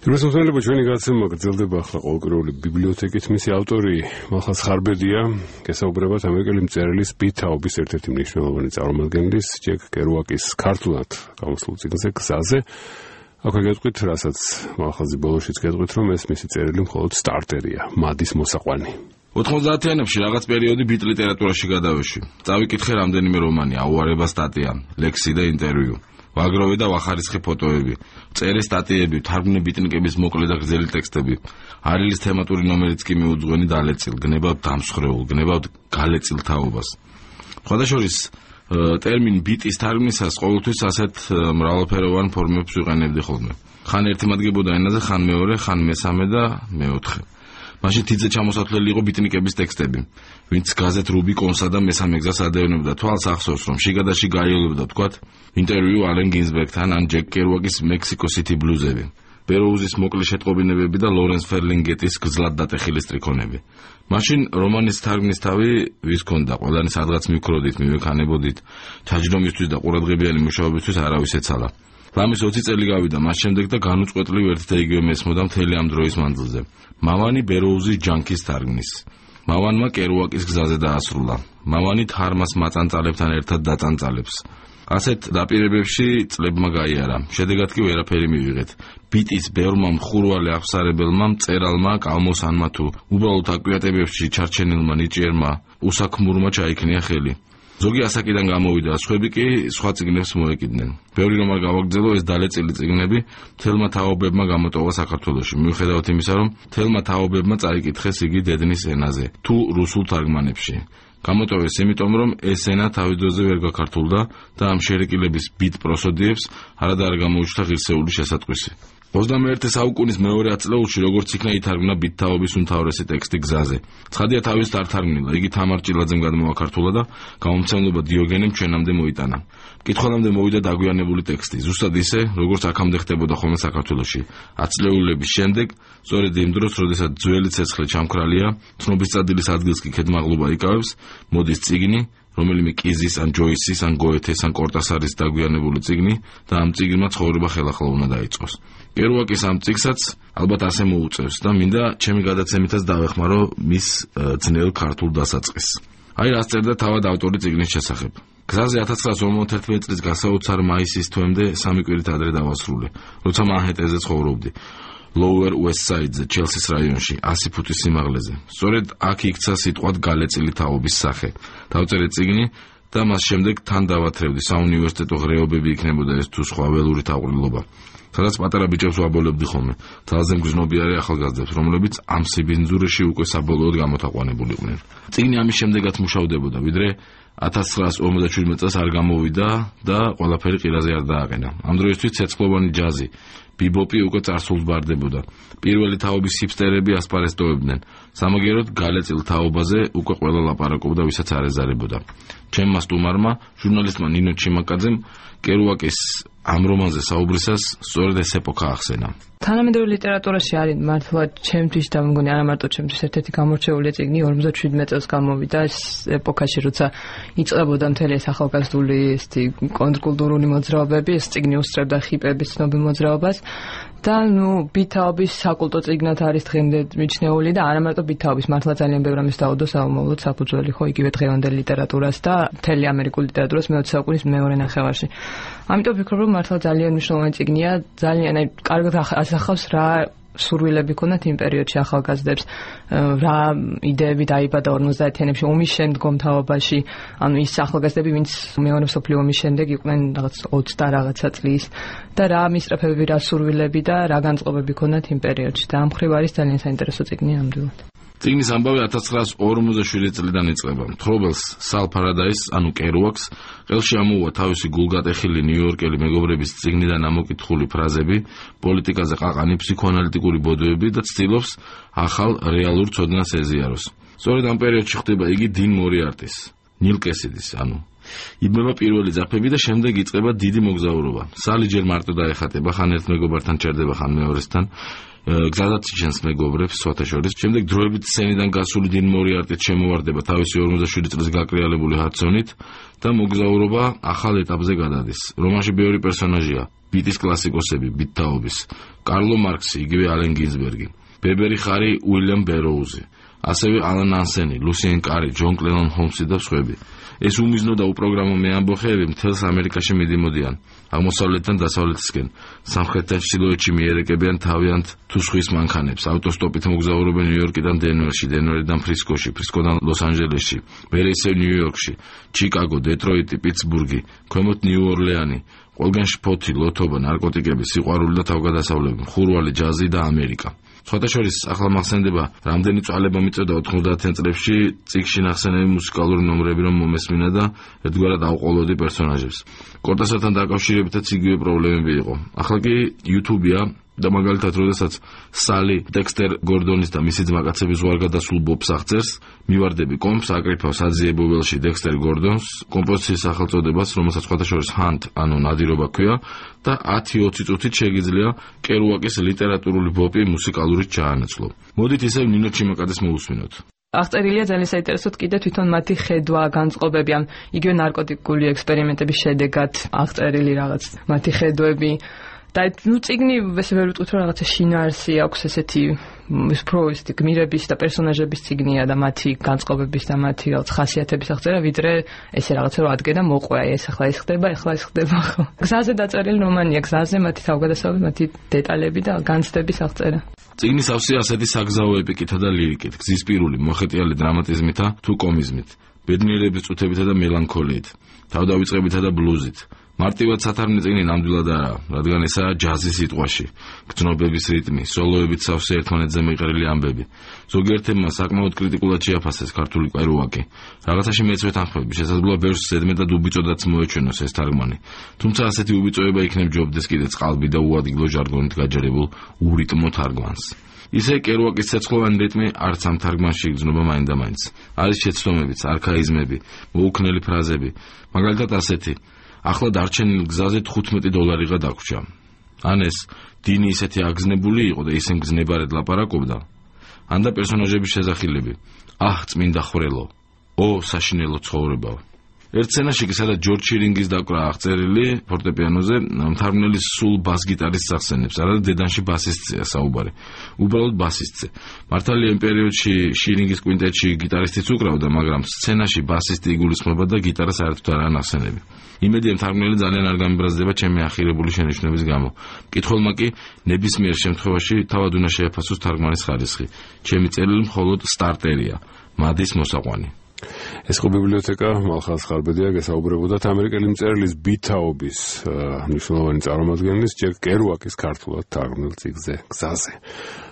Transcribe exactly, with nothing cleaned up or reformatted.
Რუსთაველი ჩვენი გაცემა გრძელდება ახლა ყოველკვირეული ბიბლიოთეკით. მისი ავტორი მალხაზ ხარბედია, გესაუბრებათ ამერიკელი მწერლის პიტ თაობის ერთ-ერთი მნიშვნელოვანი წარმომადგენლის ჯეკ კერუაკის ქართულად გამოსულ წიგნზე გზაზე. აქვე გეტყვით, რასაც მალხაზი ბოლოშიც გეტყვით, რომ ეს მისი წერილი მხოლოდ სტარტერია, მადის მოსაყვანი. ოთხმოცდაათიანებში რაღაც პერიოდი ბიტ ლიტერატურაში გადავეში. წავიკითხე რამდენიმე რომანი, აუარება სტატია, ლექსი და ინტერვიუ. ვაგროვე და ვახარისხი ფოტოები, წერე სტატიები, თარგმნე ბიტნიკების მოკლე და გრძელი ტექსტები. არილის თემატური ნომერიც კი მიუძღვენი დალეწილ, გნებავთ დამსხვრეულ, გნებავთ გალეწილ თაობას. სხვადასხვის ტერმინ ბიტის თარგმნისას ყოველთვის ასეთ მრავალფეროვან ფორმებს ვიყენებდი ხოლმე. ხან ერთი მადგებოდა ენაზე, ხან მეორე, ხან მესამე და მეოთხე. მაშინ თიძე ჩამოსათვლელი იყო ბიტნიკების ტექსტები, ვინც გაზეთ რუბიკონსა და მესამე გზას ადევნებდა. თვალს ახსოვს, რომ შიგადაში გაიოლებდა, თქვათ, ინტერვიუ ალენ გინზბერგთან ან ჯეკ კერუაკის მექსიკო სიტი ბლუზები, ბეროუზის მოკლე შეტყობინებები და ლორენს ფერლინგეტის გძლად დატეხილი სტრიქონები. მაშინ რომანის თარგმნის თავი ვის ქონდა, ყველანი სადღაც მივქროდით, მივექანებოდით, ჩაჯდომისთვის და ყურადღებიანი მუშაობისთვის არავის ეცალა. ლამის ოცი წელი გავიდა მას შემდეგ და განუწყვეტლივ ერთ და იგივე მესმოდა მთელი ამ დროის მანძილზე. მამანი ბეროუზის ჯანკის თარგმნის. მამანმა კერუაკის გზაზე დაასრულა. მამანი თარმას მაწანწალებთან ერთად დაწანწალებს. ასეთ დაპირებებში წლებმა გაიარა. შედეგად კი ვერაფერი მივიღეთ. ბიტის ბევრმა მხურვალე აღსარებელმა მწერალმა, კალმოსანმა თუ უბრალოდ აკვიატებებში ჩარჩენილმა ნიჭიერმა უსაქმურმა ჩაიქნია ხელი. ზოგი ასაკიდან გამოვიდა, სხვები კი სხვა წიგნებს მოეკიდნენ. ბევრი რომ არ გავაგრძელო, ეს დალეწილი წიგნები მთელმა თაობებმა გამოტოვა საქართველოში. მიუხედავად იმისა, რომ მთელმა თაობებმა წაიკითხეს იგი დედნის ენაზე, თუ რუსულ თარგმანებში. გამოტოვეს იმიტომ, რომ ეს ენა თავის დროზე ვერ გაქართულდა და ამ შერეკილების ბიტ პროსოდიებს არადა არ გამოუჩნდა ღირსეული შესატყვისი. ოცდამეერთე საუკუნის მეორე ათწლეულში როგორც იქნა ითარგმნა ბიტ თაობის უმთავრესი ტექსტი გზაზე. ცხადია თავის არ თარგმნილა, იგი თამარ ჭილაძემ გადმოაქართულა და გამომცემლობა დიოგენემ ჩვენამდე მოიტანა. მკითხველამდე მოვიდა დაგვიანებული ტექსტი, ზუსტად ისე, როგორც აქამდე ხდებოდა ხოლმე საქართველოში. ათწლეულების შემდეგ, სწორედ იმ დროს, როდესაც ძველი ცეცხლი ჩამქრალია, ცნობის წადილის ადგილს კი ქედმაღლობა იკავებს, მოდის წიგნი, რომელიმე კიზის, ან ჯოისის, ან გოეთეს, ან კორტასარის დაგვიანებული წიგნი და ამ წიგნმა ცხოვრება ხელახლა უნდა დაიწყოს. კერუაკის ამ წიგნსაც ალბათ ასე მოუწევს და მინდა ჩემი გადაცემითაც დავეხმარო მის ძნელ ქართულ დასაწყისს. აი რას წერდა თავად ავტორი წიგნის შესახებ. გზაზე ათას ცხრაას ორმოცდაათერთმეტი წლის გასაოცარ მაისის თვემდე სამი კვირით ადრე დავასრულე, როცა მანჰეტენზე ცხოვრობდი. Lower West Side-ზე, ჩელსის რაიონში, ასი ფუტის სიმაღლეზე. სწორედ აქ იქცა სიტყვად გალეწილი თაობის სახე. დავწერე წიგნი და მას შემდეგ თან დავათრევდი, საუნივერსიტეტო ღრეობები იქნებოდა ეს თუ სხვა ველური თაყვილობა. სადაც პატარა ბიჭებს ვაბოლებდი ხოლმე, თვალზე მგრძნობიარე ახალგაზრდებს, რომლებიც ამ სიბინძურეში უკვე საბოლოოდ გამოთაყვანებულიყვნენ. წიგნი ამის შემდეგაც მუშავდებოდა, ვიდრე ათას ცხრაას ორმოცდაშვიდმეტ წელს არ გამოვიდა და ყველაფერი ყირაზე არ დააყენა. ამ დროისთვის ცეცხლოვანი ჯაზი, ბიბოპი უკვე წარსულს ბარდებოდა. პირველი თაობის ჰიპსტერები ასპარეზტოებდნენ. სამაგეროდ გალეწილ თაობაზე უკვე ყველა ლაპარაკობდა, ვისაც არ ეზარებოდა. ჩემმა სტუმარმა, ჟურნალისტმა ნინო ჩიმაკაძემ კერუაკის ამ რომანზე საუბრისას სწორედ ეს ეპოქა ახსენა. თანამედროვე ლიტერატურაში არის მართლა ჩემთვის და მგონი არა მარტო ჩემთვის ერთ-ერთი გამორჩეული წიგნი ორმოცდაშვიდმეტ წელს გამოვიდა ეს ეპოქაში, როცა იწყებოდა მთელი ეს ახალგაზრდული ესეთი კონტრკულტურული მოძრაობები, ეს წიგნი უსწრებდა ხიპების ცნობილ მოძრაობას და ნუ ბიტ თაობის საკულტო წიგნად არის დღემდე მიჩნეული და არა მარტო ბიტ თაობის, მართლა ძალიან ბევრი ამის დაუდო საომავლოდ საფუძველი ხო იგივე დღევანდელ ლიტერატურას და მთელი ამერიკულ ლიტერატურას მეოცე საუკუნის მეორე ნახევარში. ამიტომ ვფიქრობ, რომ მართლა ძალიან მნიშვნელოვანი წიგნია, ძალიან აი კარგად ასახავს რა სურვილები ქონდათ იმ პერიოდში ახალგაზრდებს, რა იდეები დაიბადა ორმოცდაათიანებში ომის შემდგომ თაობაში, ანუ ის ახალგაზრდები, ვინც მეორე მსოფლიო ომის შემდეგ იყვნენ რაღაც ოცდა რაღაცა წლის და რა მისწრაფებები, რა სურვილები და რა განწყობები ქონდათ იმ პერიოდში და ამ მხრივ არის ძალიან საინტერესო წიგნი ნამდვილად. წიგნის ამბავი ათას ცხრაას ორმოცდაშვიდი წლიდან იწყება. მთხრობელს სალ ფარადაისს, ანუ კერუაკს, ყელში ამოუვა თავისი გულგატეხილი ნიუ-იორკელი მეგობრების წიგნიდან ამოკითხული ფრაზები, პოლიტიკაზე ყაყანი ფსიქოანალიტიკური ბოდოები და ცდილობს ახალ რეალურ ცოდნას ეზიაროს. სწორედ ამ პერიოდში ხდება იგი 딘 მორიარტის, ნილ კესიდის, ანუ იბმება პირველი ძაფები და შემდეგ იწყება დიდი მოგზაურობა. სალი ჯერ მარტო დაეხატება, ხან ერთ მეგობართან ჩერდება, ხან მეორესთან. გზადაც იჩენს მეგობრებს სხვათა შორის. შემდეგ დროებით სცენიდან გასული 딘 მორიარტიც შემოვარდება თავისი ორმოცდაშვიდი წლის გაკრიალებული ჰადსონით და მოგზაურობა ახალ ეტაპზე გადადის. რომანში ბევრი პერსონაჟია. ბიტის კლასიკოსები, ბიტთაობის, კარლო მარქსი, იგივე ალენ გინზბერგი, ბებერი ხარი, უილიამ ბეროუზი, ასევე ალან ანსენი, ლუსიენ კარი, ჯონ კლენონ ჰოლმსი და სხვები. ეს უმიზნო და უპროგრამო მეამბოხეები მთელს ამერიკაში მიდიმოდიან, აღმოსავლეთიდან დასავლეთისკენ, სამხრეთიდან ჩრდილოეთში მიერეკებიან თავიანთ თუ სხვის მანქანებს, ავტოსტოპით მოგზაურობენ ნიუ-იორკიდან დენვერში, დენვერიდან ფრისკოში, ფრისკოდან ლოს-ანჯელესში, მერე ისევ ნიუ-იორკში, ჩიკაგო, დეტროიტი, პიტსბურგი, ქვემოთ ნიუ-ორლეანი, ყველგან შფოთი, ლოთობა, ნარკოტიკები, სიყვარული და თავგადასავლები, ხურვალი, ჯაზი და ამერიკა. სხვათა შორის ახლა მახსენდება, რამდენი წვალება მიწოდა ოთხმოცდაათიან წლებში წიგნში ნახსენები მუსიკალური ნომრები რომ მომესმინა და ერთგვარად ავყოლოდი პერსონაჟებს. კორტესთან დაკავშირებითაც იგივე პრობლემები იყო. ახლა კი YouTube-ია და მაგალითად, როდესაც სალი დექსტერ გორდონის და მისი ძმაკაცების ზღვარგადასულ ბობს აღწერს, მივარდები კომპს, აკრიფავს აძიებობელში დექსტერ გორდონს, კომპოზიციის სახელწოდებას, რომელსაც სხვათა შორის ჰანთ, ანუ ნადირობა ქვია და ათი ოცი წუთით შეგიძლია კერუაკის ლიტერატურული ბოპი მუსიკალურით ჩაანაცვლო. მოდით ისევ ნინო ჩიმაკაძეს მოусმინოთ. აღწერილია ძალიან საინტერესოდ კიდე თვითონ მათი ხედვა, განწყობები, ან იგივე ნარკოტიკული ექსპერიმენტების შედეგად აღწერილი რაღაც მათი ხედვები. და ნუ წიგნი ესე ვერ ვიტყვით რომ რაღაცა შინაარსი აქვს ესეთი პროისტი გმირების და პერსონაჟების წიგნია და მათი განწყობების და მათი რაღაც ხასიათების აღწერა, ვიდრე ესე რაღაცა რომ ადგე და მოყვე, ეს ახლა ეს ხდება, ახლა ეს ხდება. გზაზე დაწერილი რომანია, გზაზე მათი თავგადასავლები, მათი დეტალები და განცდების აღწერა. წიგნის ავსია ასეთი საგზაო ეპიკითა და ლირიკით, გზის პირული, მოხეტიალი დრამატიზმითა თუ კომიზმით, ბედნიერების წუთებითა და მელანქოლიით, თავდავიწყებითა და ბლუზით. მარტივად სათარგმნი წიგნი ნამდვილად არაა, რადგან ესაა ჯაზი სიტყვაში, გრძნობების რიტმი, სოლოებით სავსე ერთმანეთზე მეყრილი ამბები. ზოგიერთებმა საკმაოდ კრიტიკულად შეაფასეს ქართული კერუაკი. რაღაცაში მეც ვეთანხმები, შესაძლოა ბევრს ზედმეტ და უბიწოდაც მოეჩვენოს ეს თარგმანი. თუმცა ასეთი უბიწოება იქნებ ჯობდეს კიდე წყალბი და უადგილო ჟარგონით გაჯერებულ ურიტმო თარგმანს. ისე კერუაკის ცეცხლოვანი რიტმი არც ამ თარგმანში იგრძნობა მაინდამაინც. არის შეცდომებიც, არქაიზმები, მოუქნელი ფრაზები, მაგალითად ასეთი: ახლა დარჩენილ გზაზე თხუთმეტი დოლარიღა დაგვრჩა. ან ეს დინი ისეთი აგზნებული იყო და ისე მგზნებარედ ლაპარაკობდა. ან და პერსონაჟების შესახილები: აჰ, წმინდა ხრელო, ო, საშინელო ცხოვრებაო. ერთ სცენაში კი სადაც ჯორჯ შირინგის დაკვრა აღწერილი ფორტეპიანოზე, მთარგმნელი სულ ბას-გიტარისტს ახსენებს, არა დედანში ბასისტია საუბარი. უბრალოდ ბასისტზე. მართალია იმ პერიოდში შირინგის კვინტეტში გიტარისტიც უკრავდა, მაგრამ სცენაში ბასისტი იგულისხმება და გიტარა საერთოდ არაა ნახსენები. იმედია მთარგმნელი ძალიან არ გამიბრაზდება ჩემი ახირებული შენიშვნების გამო. მკითხველმა კი ნებისმიერ შემთხვევაში თავად უნდა შეაფასოს თარგმანის ხარისხი. ჩემი წერილი მხოლოდ სტარტერია, მადის მოსაყვანი. ეს ხო ბიბლიოთეკა მალხაზ ხარბედია გესაუბრებოდათ ამერიკელი მწერლის ბითაობის მნიშვნელოვანი წარმომადგენლის ჯეკ კერუაკის ქართულად თარგმნილ წიგნზე გზაზე.